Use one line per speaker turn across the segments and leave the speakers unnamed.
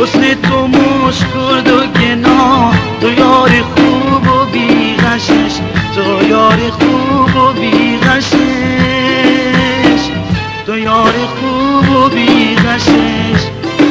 حسن تو مشکرد و گنا، تو یار خوب و بیغشش، تو یار خوب و بیغشش، تو یار خوب و بیغشش.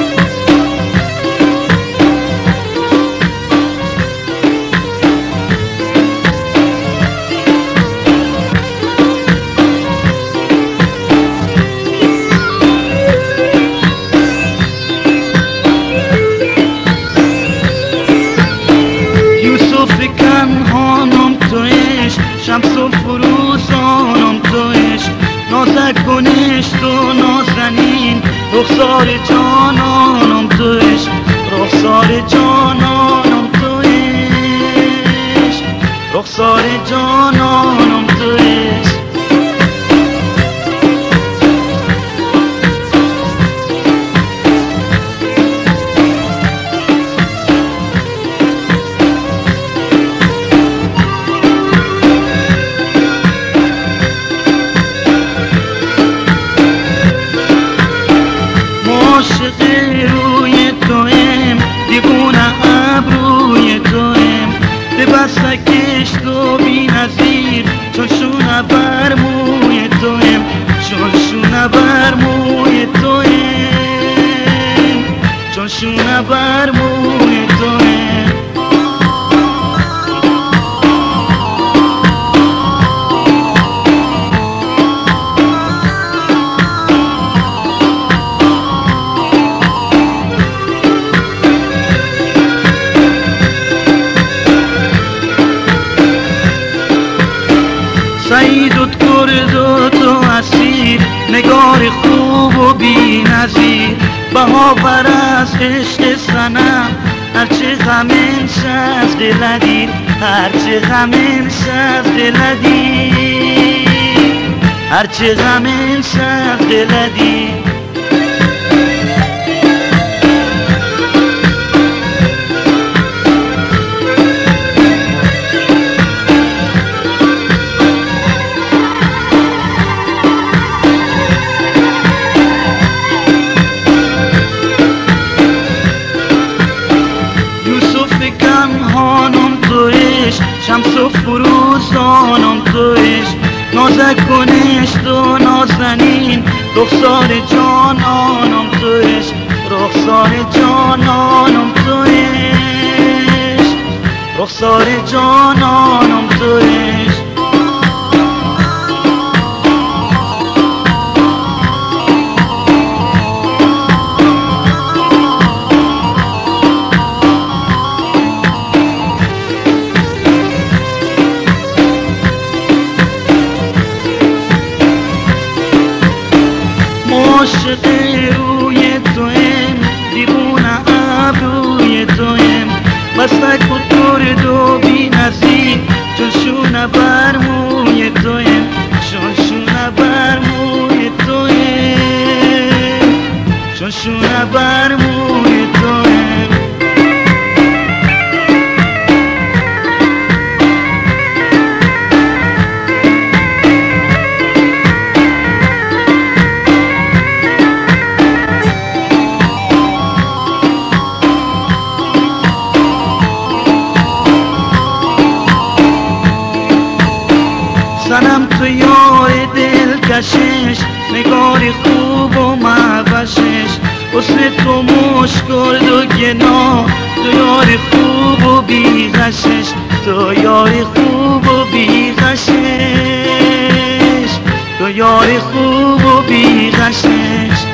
کنهانم تویش، شمس و فروزانم تویش، نازک کنش تو نازنین، رخسار جانانم تویش، رخسار جانانم تویش، رخسار جانانم تویش. عاشق روی تویم، دیوونه ابروی تویم، به بستکش تو بی نظیر، چون شونه بر موی تویم، چون شونه بر موی تویم، چون شونه بر موی تویم. سعیدت کرد و تو اسیر، نگار خوب و بی نظیر، بهاور از عشق صنم، هرچه غمش از دل دیر، هرچه غمش از دل دیر، هرچه غمش از دل دیر. کنهانم تویش، شمس و فروزانم تویش، نازک کنش تو نازنین، رخسار جانانم تویش، رخسار جانانم تویش، رخسار جانانم تویش. عاشق روی تویم، دیوونه ابروی تویم، بستک و کرد و بی نظیر، چون شونه بر موی تویم، چون شونه بر موی تویم، چون شونه بر موی تویم. صنم تو یار دلکشش، نگار خوب و مبشش، حسن تو مشکرد و گنا، تو یار خوب و بیغشش، تو یار خوب و بیغشش، تو یار خوب و بیغشش.